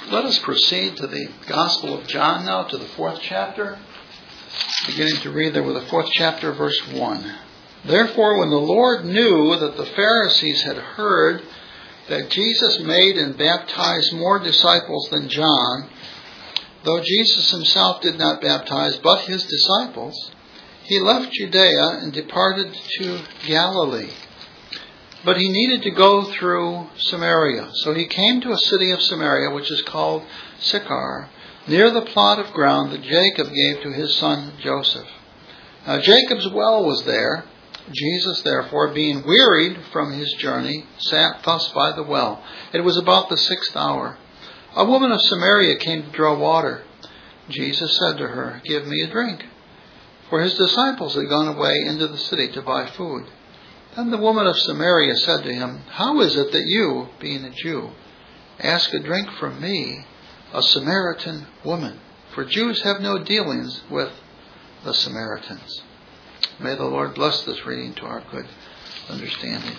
Let us proceed to the Gospel of John now, to the 4th chapter. Beginning to read there with the 4th chapter, verse 1. Therefore, when the Lord knew that the Pharisees had heard that Jesus made and baptized more disciples than John, though Jesus himself did not baptize but his disciples, he left Judea and departed to Galilee. But he needed to go through Samaria. So he came to a city of Samaria, which is called Sychar, near the plot of ground that Jacob gave to his son Joseph. Now Jacob's well was there. Jesus, therefore, being wearied from his journey, sat thus by the well. It was about the 6th hour. A woman of Samaria came to draw water. Jesus said to her, "Give me a drink." For his disciples had gone away into the city to buy food. Then the woman of Samaria said to him, "How is it that you, being a Jew, ask a drink from me, a Samaritan woman? For Jews have no dealings with the Samaritans." May the Lord bless this reading to our good understanding.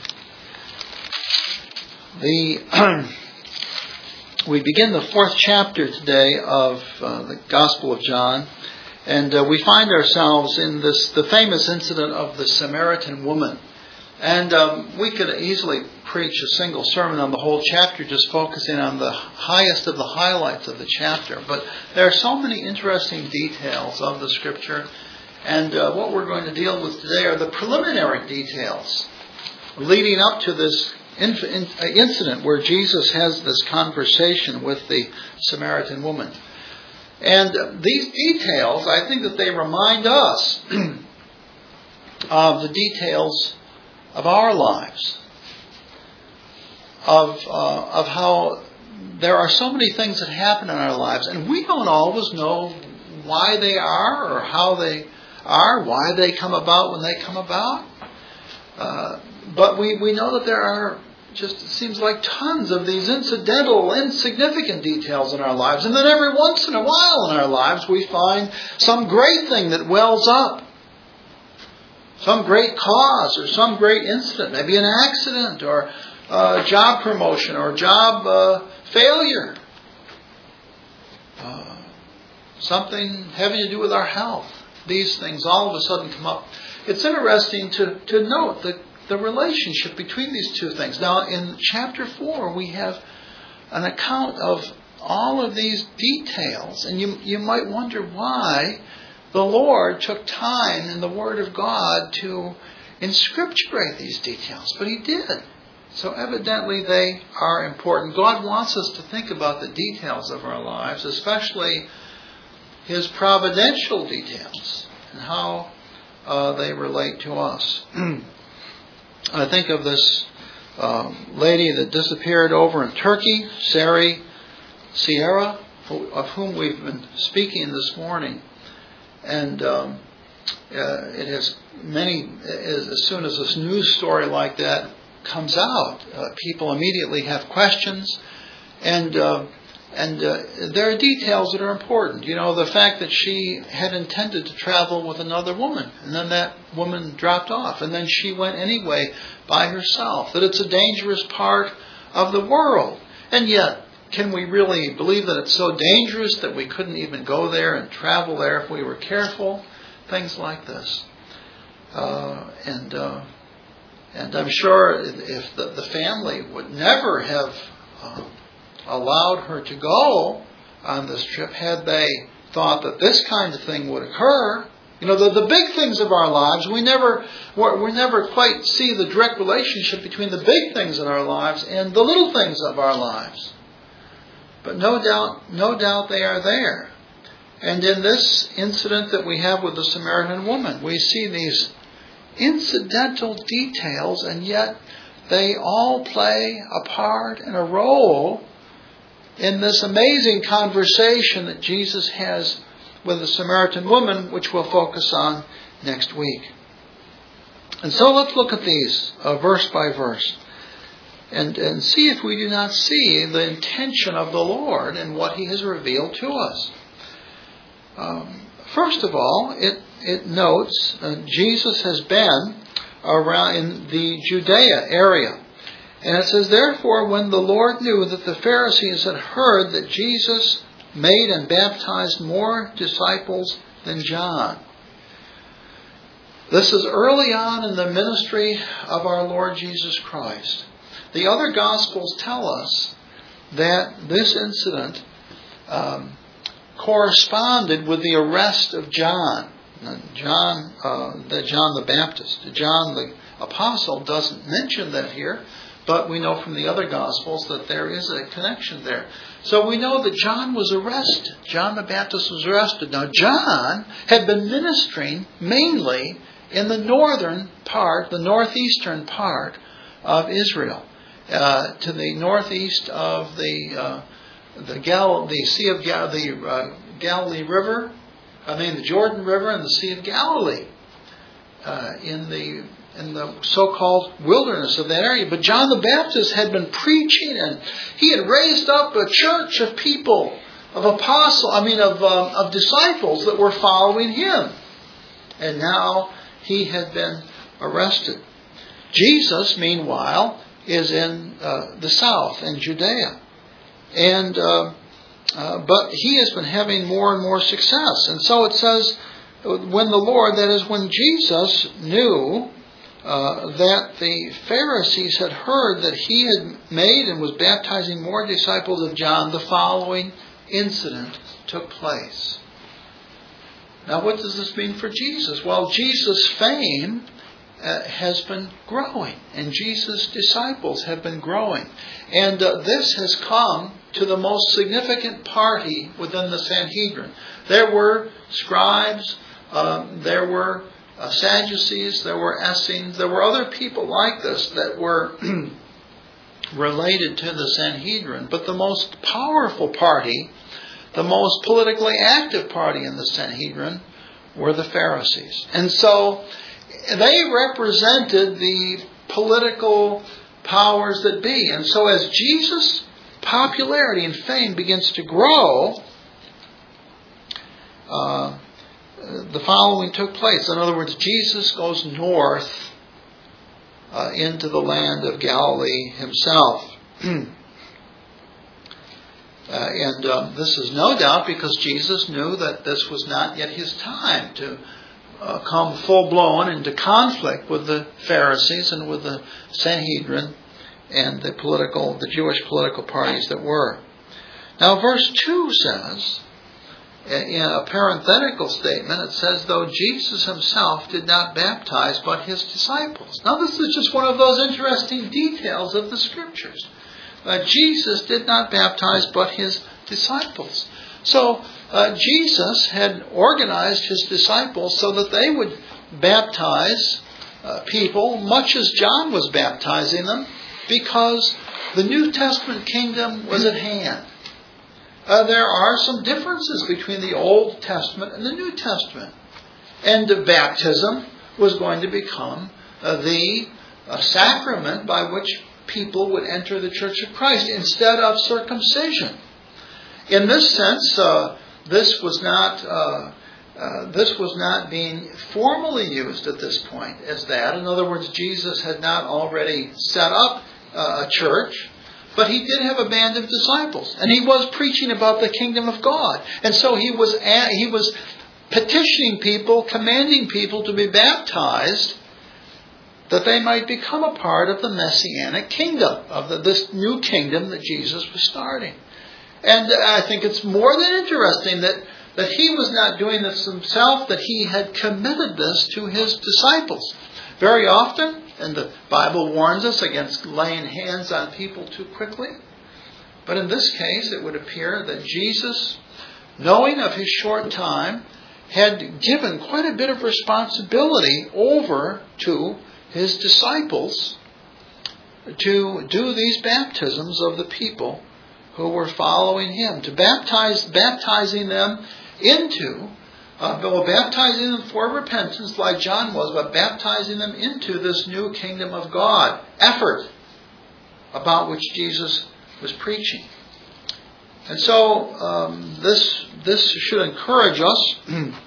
We begin the 4th chapter today of the Gospel of John, and we find ourselves in the famous incident of the Samaritan woman. And we could easily preach a single sermon on the whole chapter, just focusing on the highest of the highlights of the chapter. But there are so many interesting details of the Scripture. And what we're going to deal with today are the preliminary details leading up to this incident where Jesus has this conversation with the Samaritan woman. And these details, I think that they remind us of the details of our lives, of how there are so many things that happen in our lives, and we don't always know why they are or how they are, why they come about when they come about. But we know that there are just, it seems like, tons of these incidental, insignificant details in our lives. And then every once in a while in our lives we find some great thing that wells up. Some great cause or some great incident, maybe an accident or a job promotion or job failure. Something having to do with our health. These things all of a sudden come up. It's interesting to note the relationship between these two things. Now in chapter 4 we have an account of all of these details, and you might wonder why the Lord took time in the Word of God to inscripturate these details. But He did. So evidently they are important. God wants us to think about the details of our lives, especially His providential details and how they relate to us. I think of this lady that disappeared over in Turkey, Sari Sierra, of whom we've been speaking this morning. And it has many, as soon as this news story like that comes out, people immediately have questions. And there are details that are important. You know, the fact that she had intended to travel with another woman, and then that woman dropped off, and then she went anyway by herself. That it's a dangerous part of the world. And yet, can we really believe that it's so dangerous that we couldn't even go there and travel there if we were careful? Things like this. And I'm sure if the family would never have allowed her to go on this trip had they thought that this kind of thing would occur. You know, the big things of our lives, we never quite see the direct relationship between the big things in our lives and the little things of our lives. But no doubt they are there. And in this incident that we have with the Samaritan woman, we see these incidental details, and yet they all play a part and a role in this amazing conversation that Jesus has with the Samaritan woman, which we'll focus on next week. And so let's look at these verse by verse. And see if we do not see the intention of the Lord in what He has revealed to us. First of all, it notes Jesus has been around in the Judea area. And it says, therefore, when the Lord knew that the Pharisees had heard that Jesus made and baptized more disciples than John. This is early on in the ministry of our Lord Jesus Christ. The other Gospels tell us that this incident corresponded with the arrest of John. John the Baptist. John the Apostle doesn't mention that here, but we know from the other Gospels that there is a connection there. So we know that John was arrested. John the Baptist was arrested. Now John had been ministering mainly in the northern part, the northeastern part of Israel, to the northeast of the Galilee River, the Jordan River and the Sea of Galilee, in the so-called wilderness of that area. But John the Baptist had been preaching, and he had raised up a church of people, of disciples that were following him. And now he had been arrested. Jesus, meanwhile, is in the south, in Judea. And but he has been having more and more success. And so it says, when Jesus knew that the Pharisees had heard that he had made and was baptizing more disciples of John, the following incident took place. Now, what does this mean for Jesus? Well, Jesus' fame has been growing, and Jesus' disciples have been growing. And this has come to the most significant party within the Sanhedrin. There were scribes, there were Sadducees, there were Essenes, there were other people like this that were related to the Sanhedrin. But the most powerful party, the most politically active party in the Sanhedrin, were the Pharisees. And so they represented the political powers that be. And so as Jesus' popularity and fame begins to grow, the following took place. In other words, Jesus goes north into the land of Galilee himself. And this is no doubt because Jesus knew that this was not yet his time to come full-blown into conflict with the Pharisees and with the Sanhedrin and the Jewish political parties that were. Now, verse 2 says, in a parenthetical statement, it says, though Jesus himself did not baptize but his disciples. Now, this is just one of those interesting details of the Scriptures. Jesus did not baptize but his disciples. So, Jesus had organized his disciples so that they would baptize people much as John was baptizing them, because the New Testament kingdom was at hand. There are some differences between the Old Testament and the New Testament. And baptism was going to become the sacrament by which people would enter the Church of Christ instead of circumcision. In this sense, this was not being formally used at this point as that. In other words, Jesus had not already set up a church, but he did have a band of disciples, and he was preaching about the kingdom of God. And so he was petitioning people, commanding people to be baptized, that they might become a part of the Messianic kingdom, of this new kingdom that Jesus was starting. And I think it's more than interesting that he was not doing this himself, that he had committed this to his disciples. Very often, and the Bible warns us against laying hands on people too quickly, but in this case it would appear that Jesus, knowing of his short time, had given quite a bit of responsibility over to his disciples to do these baptisms of the people who were following him, to baptizing them into, baptizing them for repentance like John was, but baptizing them into this new kingdom of God effort about which Jesus was preaching. And so this should encourage us,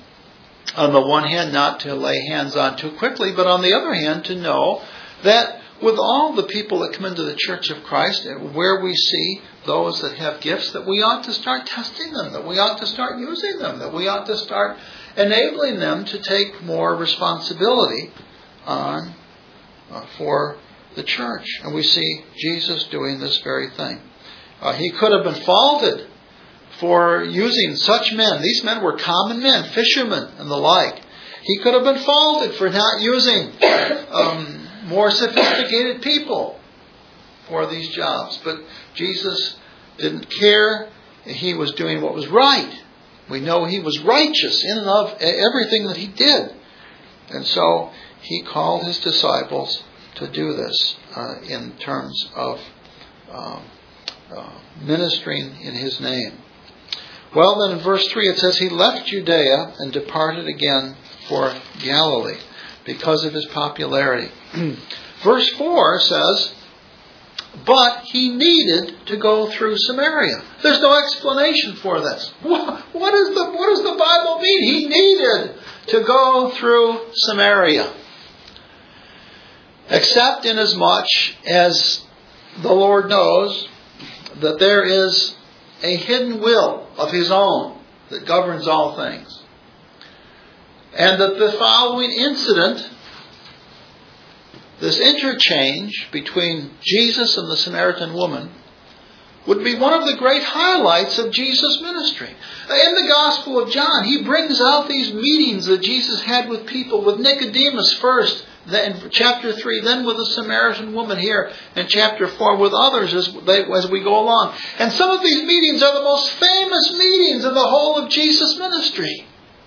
on the one hand, not to lay hands on too quickly, but on the other hand, to know that with all the people that come into the Church of Christ, where we see those that have gifts, that we ought to start testing them, that we ought to start using them, that we ought to start enabling them to take more responsibility on for the church. And we see Jesus doing this very thing. He could have been faulted for using such men. These men were common men, fishermen and the like. He could have been faulted for not using more sophisticated people for these jobs. But Jesus didn't care. He was doing what was right. We know He was righteous in and of everything that He did. And so He called His disciples to do this in terms of ministering in His name. Well, then in verse 3 it says, He left Judea and departed again for Galilee because of His popularity. Verse 4 says, but He needed to go through Samaria. There's no explanation for this. What does the Bible mean? He needed to go through Samaria. Except inasmuch as the Lord knows that there is a hidden will of His own that governs all things. And that the following incident, this interchange between Jesus and the Samaritan woman, would be one of the great highlights of Jesus' ministry. In the Gospel of John, He brings out these meetings that Jesus had with people, with Nicodemus first, then in chapter 3, then with the Samaritan woman here in chapter 4, with others as we go along. And some of these meetings are the most famous meetings in the whole of Jesus' ministry.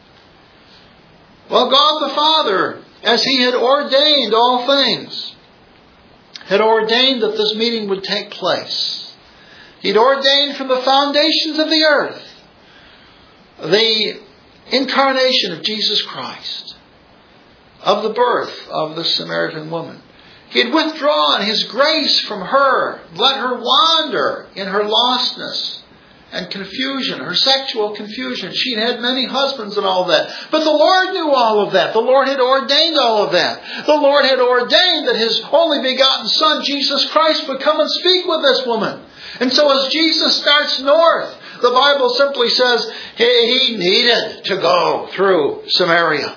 Well, God the Father, as He had ordained all things, had ordained that this meeting would take place. He'd ordained from the foundations of the earth the incarnation of Jesus Christ, of the birth of the Samaritan woman. He had withdrawn His grace from her, let her wander in her lostness and confusion, her sexual confusion. She'd had many husbands and all that. But the Lord knew all of that. The Lord had ordained all of that. The Lord had ordained that His only begotten Son, Jesus Christ, would come and speak with this woman. And so as Jesus starts north, the Bible simply says He needed to go through Samaria.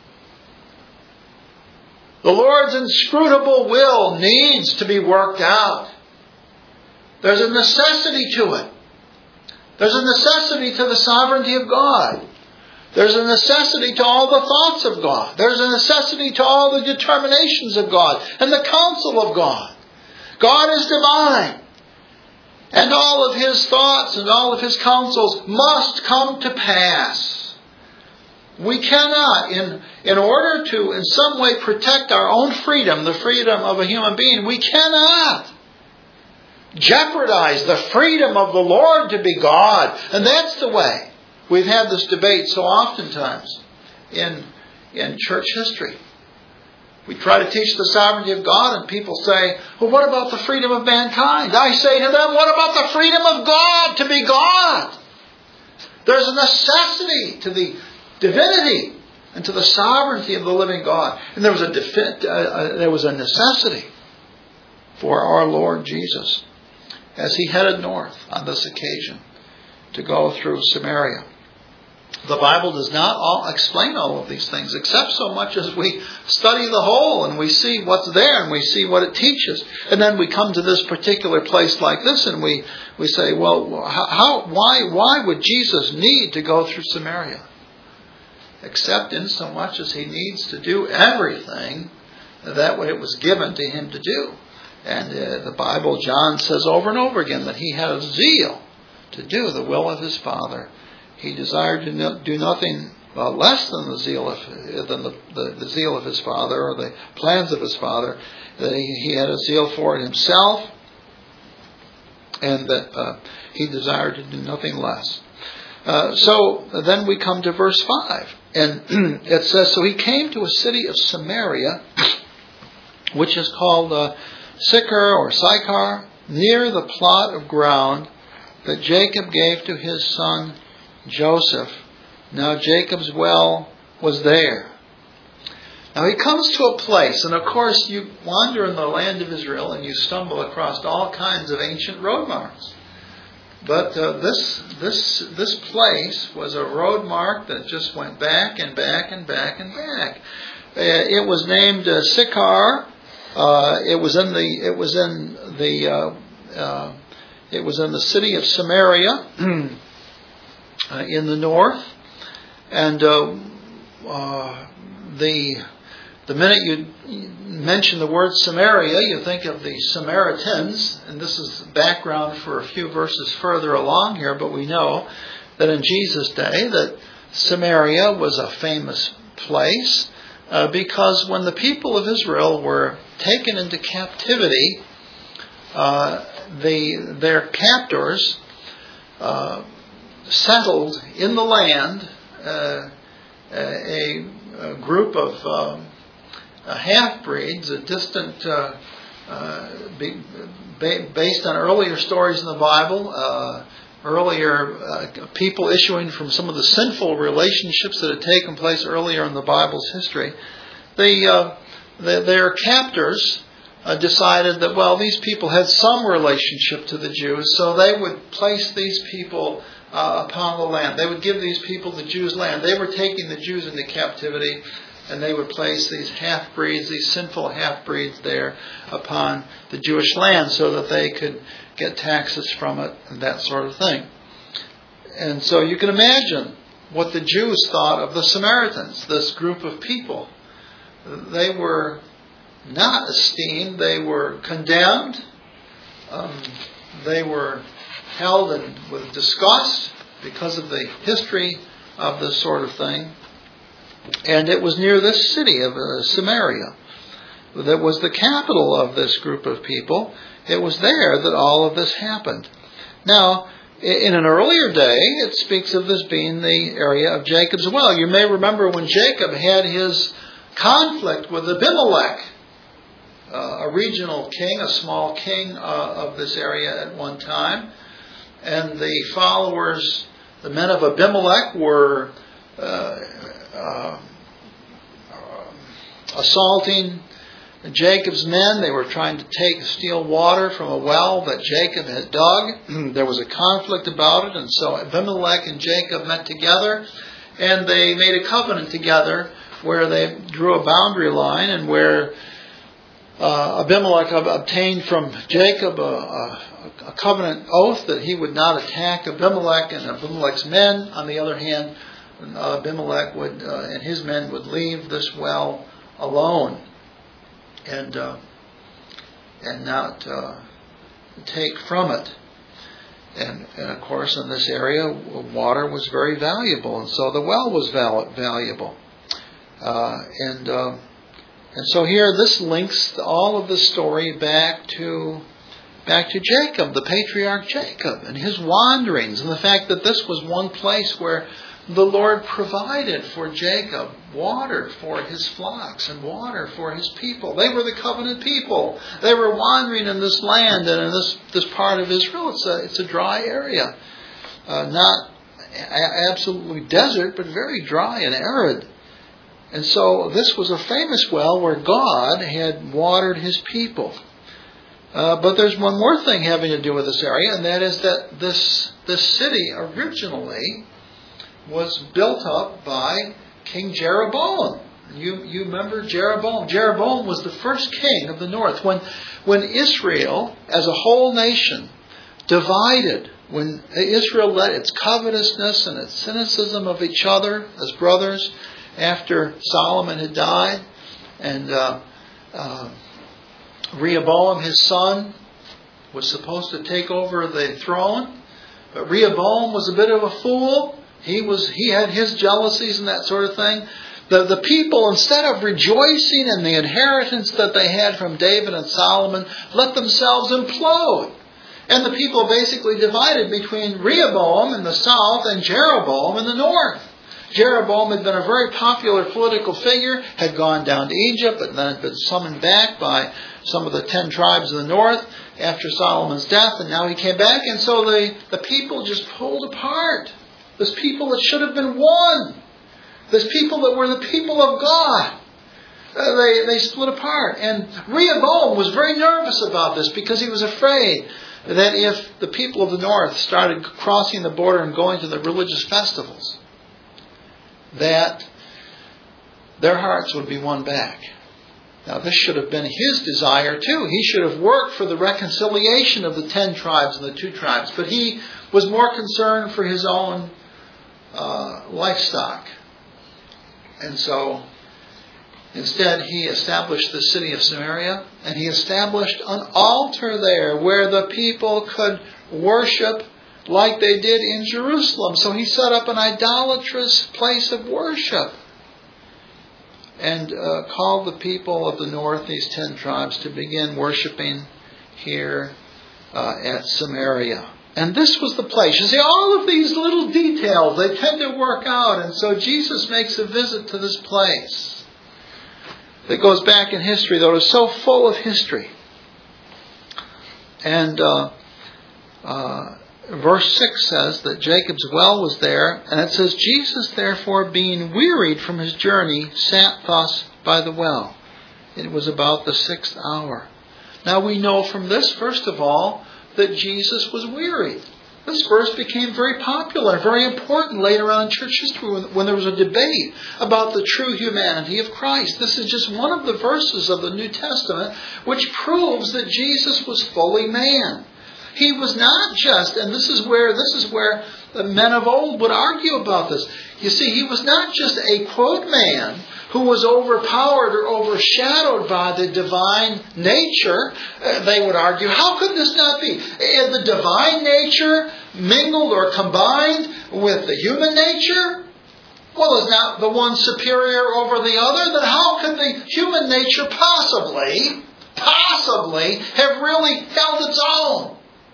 The Lord's inscrutable will needs to be worked out. There's a necessity to it. There's a necessity to the sovereignty of God. There's a necessity to all the thoughts of God. There's a necessity to all the determinations of God and the counsel of God. God is divine. And all of His thoughts and all of His counsels must come to pass. We cannot, in order to in some way protect our own freedom, the freedom of a human being, we cannot jeopardize the freedom of the Lord to be God. And that's the way we've had this debate so oftentimes in church history. We try to teach the sovereignty of God and people say, well, what about the freedom of mankind? I say to them, what about the freedom of God to be God? There's a necessity to the divinity and to the sovereignty of the living God. And there was a necessity for our Lord Jesus as He headed north on this occasion to go through Samaria. The Bible does not explain all of these things, except so much as we study the whole and we see what's there and we see what it teaches. And then we come to this particular place like this and we say, well, why would Jesus need to go through Samaria? Except in so much as He needs to do everything that it was given to Him to do. And the Bible, John says over and over again that He had a zeal to do the will of His Father. He desired to do nothing less than the zeal of His Father or the plans of His Father. That He had a zeal for it Himself, and that He desired to do nothing less. So then we come to verse 5, and it says, so He came to a city of Samaria, which is called Sychar or Sychar, near the plot of ground that Jacob gave to his son Joseph. Now Jacob's well was there. Now he comes to a place, and of course you wander in the land of Israel and you stumble across all kinds of ancient road marks. But this place was a road mark that just went back and back and back and back. It was named Sychar. It was in the city of Samaria in the north, and the minute you mention the word Samaria, you think of the Samaritans, and this is background for a few verses further along here, but we know that in Jesus' day that Samaria was a famous place because when the people of Israel were taken into captivity, their captors settled in the land a group of half-breeds, a distant, based on earlier stories in the Bible, earlier people issuing from some of the sinful relationships that had taken place earlier in the Bible's history. Their captors decided that, well, these people had some relationship to the Jews, so they would place these people upon the land. They would give these people the Jews' land. They were taking the Jews into captivity, and they would place these half-breeds, these sinful half-breeds there upon the Jewish land so that they could get taxes from it and that sort of thing. And so you can imagine what the Jews thought of the Samaritans, this group of people. They were not esteemed. They were condemned. They were held with disgust because of the history of this sort of thing. And it was near this city of Samaria that was the capital of this group of people. It was there that all of this happened. Now, in an earlier day, it speaks of this being the area of Jacob's well. You may remember when Jacob had his conflict with Abimelech, a regional king, a small king of this area at one time. And the followers, the men of Abimelech, were assaulting Jacob's men. They were trying to steal water from a well that Jacob had dug. There was a conflict about it, and so Abimelech and Jacob met together, and they made a covenant together where they drew a boundary line, and where Abimelech obtained from Jacob a covenant oath that he would not attack Abimelech and Abimelech's men. On the other hand, Abimelech would and his men would leave this well alone and not take from it. And of course, in this area, water was very valuable, and so the well was valuable. And so here, this links all of the story back to Jacob, the patriarch Jacob, and his wanderings, and the fact that this was one place where the Lord provided for Jacob water for his flocks and water for his people. They were the covenant people. They were wandering in this land and in this part of Israel. It's a dry area, not absolutely desert, but very dry and arid. And so this was a famous well where God had watered his people. But there's one more thing having to do with this area, and that is that this city originally was built up by King Jeroboam. You remember Jeroboam? Jeroboam was the first king of the north. When Israel, as a whole nation, divided, when Israel let its covetousness and its cynicism of each other as brothers, after Solomon had died, and Rehoboam, his son, was supposed to take over the throne, but Rehoboam was a bit of a fool. He had his jealousies and that sort of thing. The people, instead of rejoicing in the inheritance that they had from David and Solomon, let themselves implode. And the people basically divided between Rehoboam in the south and Jeroboam in the north. Jeroboam had been a very popular political figure, had gone down to Egypt, but then had been summoned back by some of the 10 tribes of the north after Solomon's death, and now he came back, and so the people just pulled apart. This people that should have been one. This people that were the people of God. they split apart. And Rehoboam was very nervous about this because he was afraid that if the people of the north started crossing the border and going to the religious festivals, that their hearts would be won back. Now, this should have been his desire too. He should have worked for the reconciliation of the 10 tribes and the 2 tribes. But he was more concerned for his own livestock. And so, instead, he established the city of Samaria, and he established an altar there where the people could worship like they did in Jerusalem. So he set up an idolatrous place of worship and called the people of the north, these 10 tribes, to begin worshiping here at Samaria. And this was the place. You see, all of these little details, they tend to work out. And so Jesus makes a visit to this place that goes back in history, though it is so full of history. And verse 6 says that Jacob's well was there, and it says, Jesus, therefore, being wearied from his journey, sat thus by the well. It was about the 6th hour. Now we know from this, first of all, that Jesus was wearied. This verse became very popular, very important later on in church history when there was a debate about the true humanity of Christ. This is just one of the verses of the New Testament which proves that Jesus was fully man. He was not just, and this is where the men of old would argue about this. You see, he was not just a quote man who was overpowered or overshadowed by the divine nature. They would argue, how could this not be? Is the divine nature mingled or combined with the human nature? Well, is not the one superior over the other? Then how could the human nature possibly have really held its own?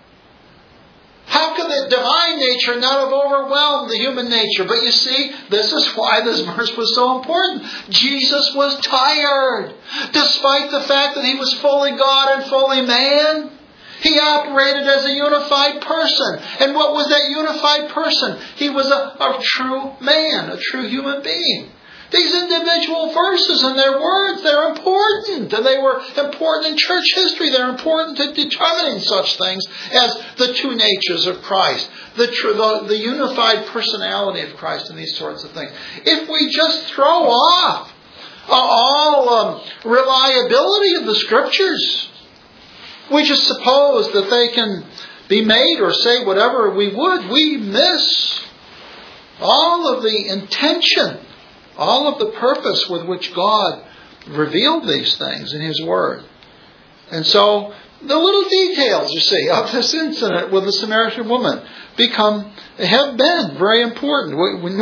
How could the divine nature not have overwhelmed the human nature? But you see, this is why this verse was so important. Jesus was tired. Despite the fact that he was fully God and fully man, he operated as a unified person. And what was that unified person? He was a true man, a true human being. These individual verses and their words, they're important. And they were important in church history. They're important to determining such things as the two natures of Christ, the unified personality of Christ, and these sorts of things. If we just throw off all reliability of the Scriptures, we just suppose that they can be made or say whatever we would, we miss all of the intention, all of the purpose with which God revealed these things in His Word. And so the little details, you see, of this incident with the Samaritan woman have been very important.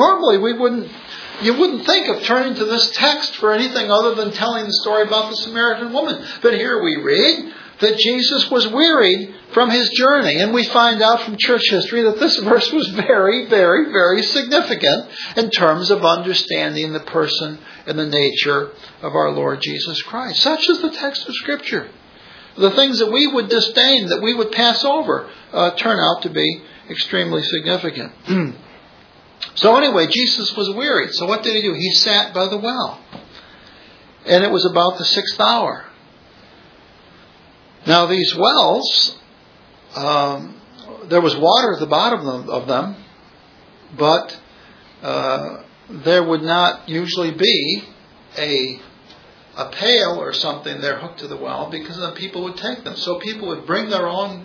You wouldn't think of turning to this text for anything other than telling the story about the Samaritan woman. But here we read that Jesus was wearied from his journey. And we find out from church history that this verse was very, very, very significant in terms of understanding the person and the nature of our Lord Jesus Christ. Such is the text of Scripture. The things that we would disdain, that we would pass over, turn out to be extremely significant. So anyway, Jesus was wearied. So what did he do? He sat by the well. And it was about the 6th hour. Now these wells, there was water at the bottom of them, but there would not usually be a pail or something there hooked to the well, because then people would take them. So people would bring their own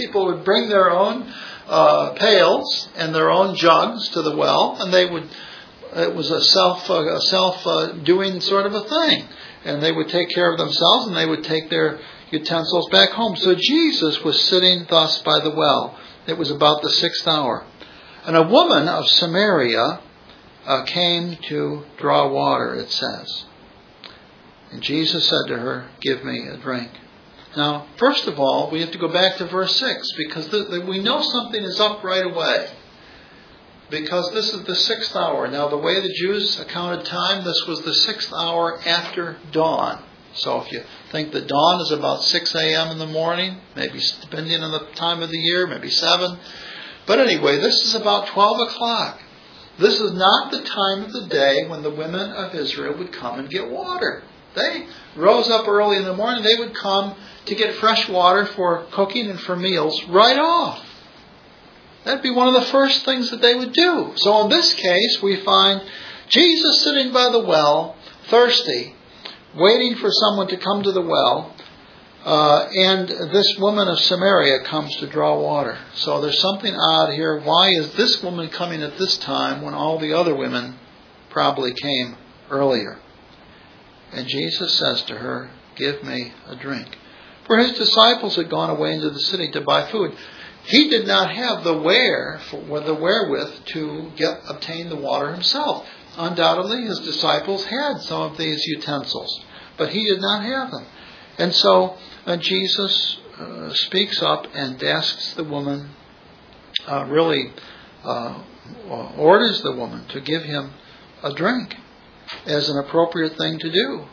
pails and their own jugs to the well, and it was a self doing sort of a thing, and they would take care of themselves, and they would take their utensils back home. So Jesus was sitting thus by the well. It was about the 6th hour. And a woman of Samaria came to draw water, it says. And Jesus said to her, "Give me a drink." Now, first of all, we have to go back to verse 6, because we know something is up right away. Because this is the 6th hour. Now, the way the Jews accounted time, this was the 6th hour after dawn. So if you think the dawn is about 6 a.m. in the morning, maybe depending on the time of the year, maybe 7. But anyway, this is about 12 o'clock. This is not the time of the day when the women of Israel would come and get water. They rose up early in the morning. They would come to get fresh water for cooking and for meals right off. That'd be one of the first things that they would do. So in this case, we find Jesus sitting by the well, thirsty, waiting for someone to come to the well, and this woman of Samaria comes to draw water. So there's something odd here. Why is this woman coming at this time when all the other women probably came earlier? And Jesus says to her, "Give me a drink." For his disciples had gone away into the city to buy food. He did not have the wherewith to obtain the water himself. Undoubtedly, his disciples had some of these utensils, but he did not have them. And so Jesus speaks up and asks the woman, orders the woman to give him a drink as an appropriate thing to do.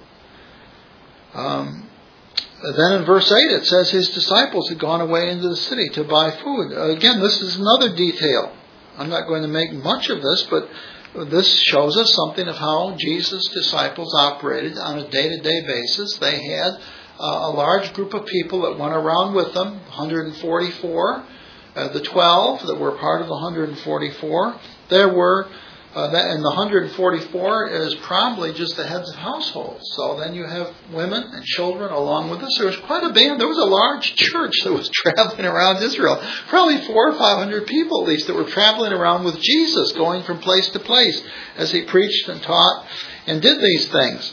Then in verse 8 it says his disciples had gone away into the city to buy food. Again, this is another detail. I'm not going to make much of this, but this shows us something of how Jesus' disciples operated on a day-to-day basis. They had a large group of people that went around with them, 144. The 12 that were part of the 144. There were, and the 144 is probably just the heads of households. So then you have women and children along with us. There was quite a band. There was a large church that was traveling around Israel. Probably 400 or 500 people at least that were traveling around with Jesus, going from place to place as he preached and taught and did these things.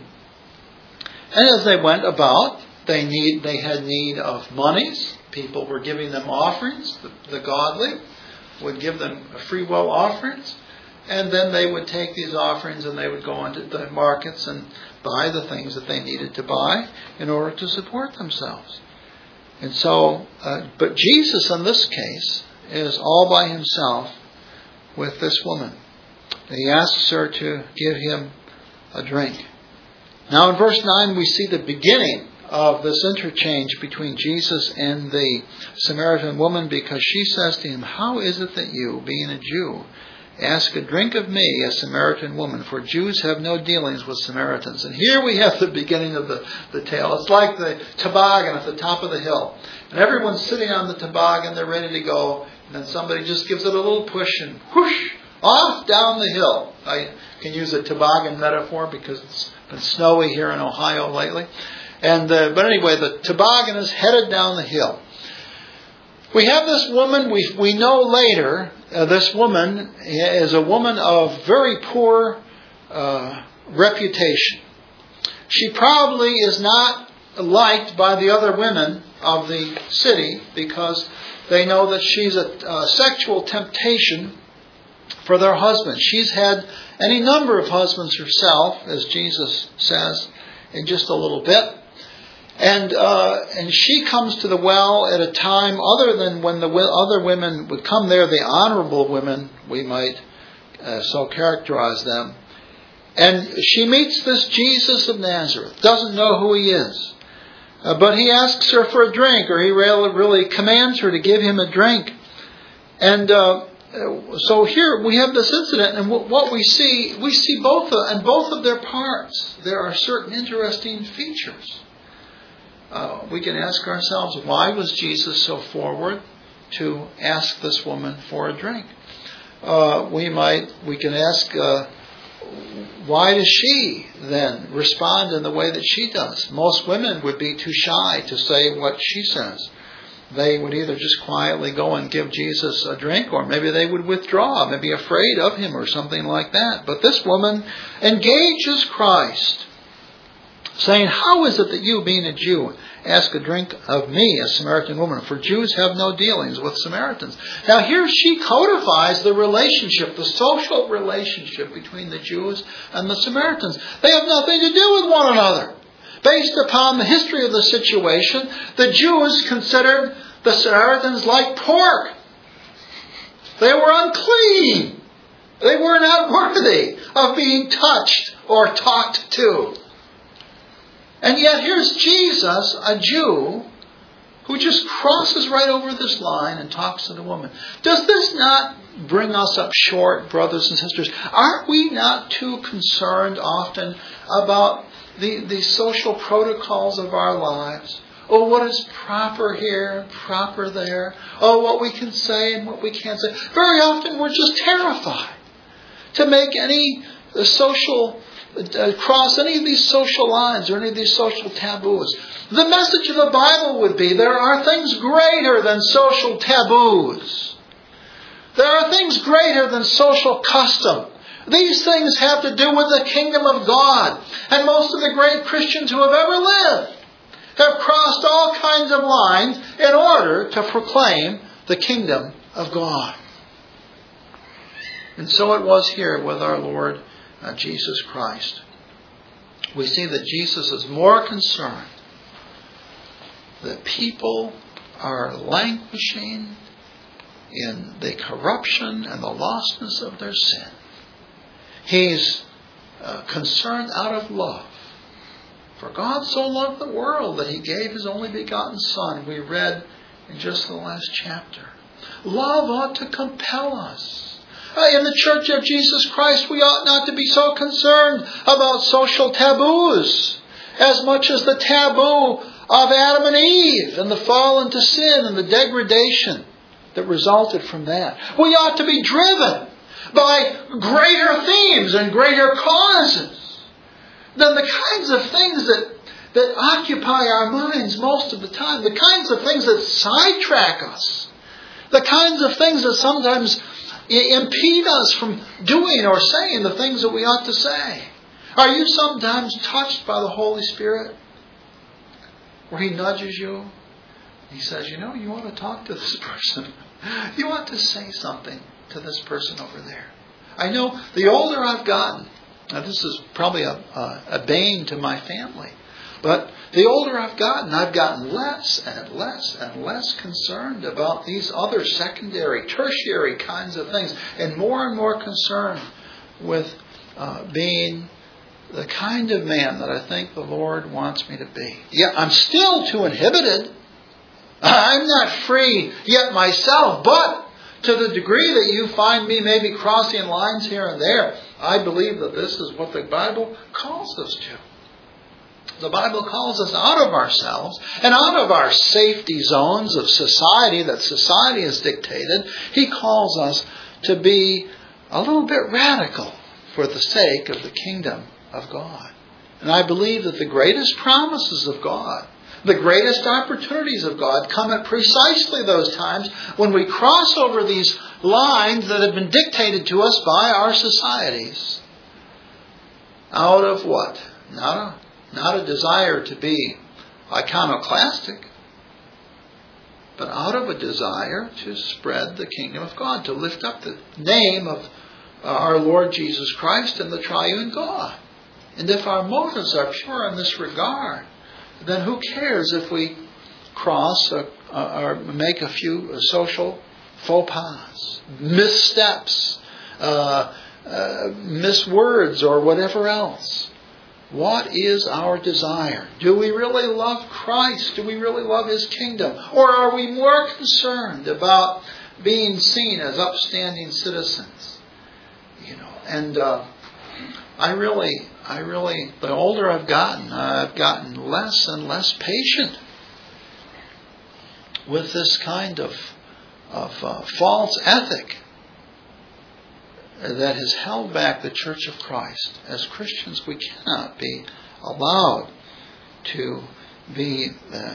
And as they went about, they had need of monies. People were giving them offerings. The godly would give them free will offerings. And then they would take these offerings and they would go into the markets and buy the things that they needed to buy in order to support themselves. And so, but Jesus in this case is all by himself with this woman. He asks her to give him a drink. Now in verse 9 we see the beginning of this interchange between Jesus and the Samaritan woman, because she says to him, "How is it that you, being a Jew, ask a drink of me, a Samaritan woman? For Jews have no dealings with Samaritans." And here we have the beginning of the tale. It's like the toboggan at the top of the hill. And everyone's sitting on the toboggan, they're ready to go. And then somebody just gives it a little push and whoosh, off down the hill. I can use a toboggan metaphor because it's been snowy here in Ohio lately. And but anyway, the toboggan is headed down the hill. We have this woman, we know later, this woman is a woman of very poor reputation. She probably is not liked by the other women of the city because they know that she's a sexual temptation for their husbands. She's had any number of husbands herself, as Jesus says in just a little bit. And she comes to the well at a time other than when the other women would come there, the honorable women, we might so characterize them. And she meets this Jesus of Nazareth, doesn't know who he is. But he asks her for a drink, or he really commands her to give him a drink. And so here we have this incident, and what we see both of their parts. There are certain interesting features. We can ask ourselves, why was Jesus so forward to ask this woman for a drink? We can ask, why does she then respond in the way that she does? Most women would be too shy to say what she says. They would either just quietly go and give Jesus a drink, or maybe they would withdraw, maybe afraid of him or something like that. But this woman engages Christ, saying, "How is it that you, being a Jew, ask a drink of me, a Samaritan woman? For Jews have no dealings with Samaritans." Now here she codifies the relationship, the social relationship between the Jews and the Samaritans. They have nothing to do with one another. Based upon the history of the situation, the Jews considered the Samaritans like pork. They were unclean. They were not worthy of being touched or talked to. And yet here's Jesus, a Jew, who just crosses right over this line and talks to the woman. Does this not bring us up short, brothers and sisters? Aren't we not too concerned often about the social protocols of our lives. Oh, what is proper here, proper there. Oh, what we can say and what we can't say. Very often we're just terrified to make any social, cross any of these social lines or any of these social taboos. The message of the Bible would be there are things greater than social taboos. There are things greater than social custom. These things have to do with the kingdom of God. And most of the great Christians who have ever lived have crossed all kinds of lines in order to proclaim the kingdom of God. And so it was here with our Lord Jesus Christ. We see that Jesus is more concerned that people are languishing in the corruption and the lostness of their sin. He's concerned out of love. For God so loved the world that He gave His only begotten Son. We read in just the last chapter. Love ought to compel us. In the Church of Jesus Christ, we ought not to be so concerned about social taboos as much as the taboo of Adam and Eve and the fall into sin and the degradation that resulted from that. We ought to be driven by greater themes and greater causes than the kinds of things that occupy our minds most of the time. The kinds of things that sidetrack us. The kinds of things that sometimes impede us from doing or saying the things that we ought to say. Are you sometimes touched by the Holy Spirit? Where He nudges you? He says, you want to talk to this person. You want to say something to this person over there. I know the older I've gotten, now this is probably a bane to my family, but the older I've gotten less and less and less concerned about these other secondary, tertiary kinds of things, and more concerned with being the kind of man that I think the Lord wants me to be. Yeah, I'm still too inhibited. I'm not free yet myself, but to the degree that you find me maybe crossing lines here and there, I believe that this is what the Bible calls us to. The Bible calls us out of ourselves and out of our safety zones of society that society has dictated. He calls us to be a little bit radical for the sake of the kingdom of God. And I believe that the greatest promises of God, the greatest opportunities of God come at precisely those times when we cross over these lines that have been dictated to us by our societies. Out of what? Not a desire to be iconoclastic, but out of a desire to spread the kingdom of God, to lift up the name of our Lord Jesus Christ and the triune God. And if our motives are pure in this regard, then who cares if we cross or make a few social faux pas, missteps, miswords, or whatever else? What is our desire? Do we really love Christ? Do we really love His kingdom? Or are we more concerned about being seen as upstanding citizens? And I really, the older I've gotten less and less patient with this kind of false ethic that has held back the Church of Christ. As Christians, we cannot be allowed to be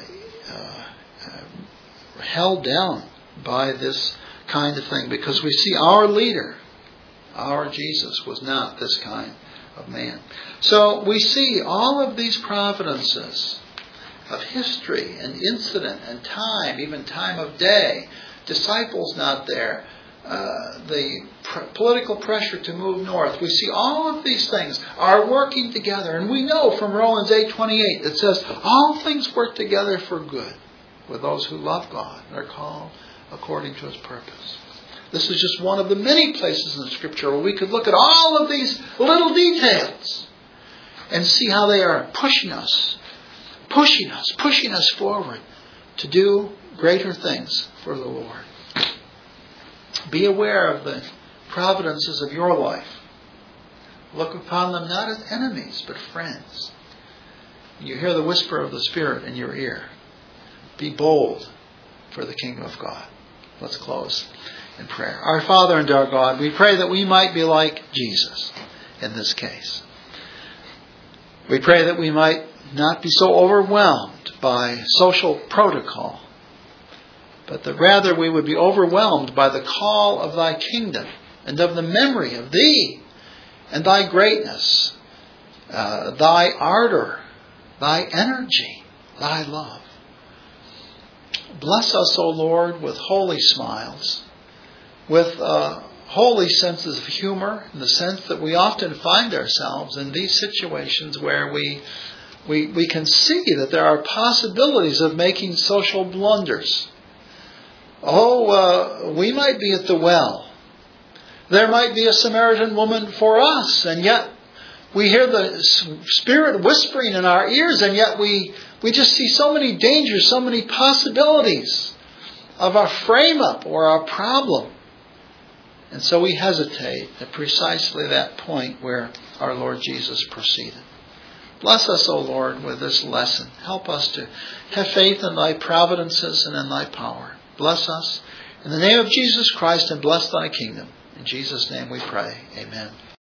held down by this kind of thing, because we see our leader, our Jesus, was not this kind of man. So we see all of these providences of history and incident and time, even time of day, disciples not there, the political pressure to move north. We see all of these things are working together. And we know from Romans 8:28 that says, all things work together for good with those who love God and are called according to His purpose. This is just one of the many places in Scripture where we could look at all of these little details and see how they are pushing us forward to do greater things for the Lord. Be aware of the providences of your life. Look upon them not as enemies, but friends. You hear the whisper of the Spirit in your ear. Be bold for the kingdom of God. Let's close in prayer. Our Father and our God, we pray that we might be like Jesus in this case. We pray that we might not be so overwhelmed by social protocol, but that rather we would be overwhelmed by the call of thy kingdom and of the memory of thee and thy greatness, thy ardor, thy energy, thy love. Bless us, O Lord, with holy smiles, with holy senses of humor, in the sense that we often find ourselves in these situations where we can see that there are possibilities of making social blunders. We might be at the well. There might be a Samaritan woman for us, and yet we hear the Spirit whispering in our ears, and yet we just see so many dangers, so many possibilities of our frame-up or our problem. And so we hesitate at precisely that point where our Lord Jesus proceeded. Bless us, O Lord, with this lesson. Help us to have faith in thy providences and in thy power. Bless us in the name of Jesus Christ, and bless thy kingdom. In Jesus' name we pray. Amen.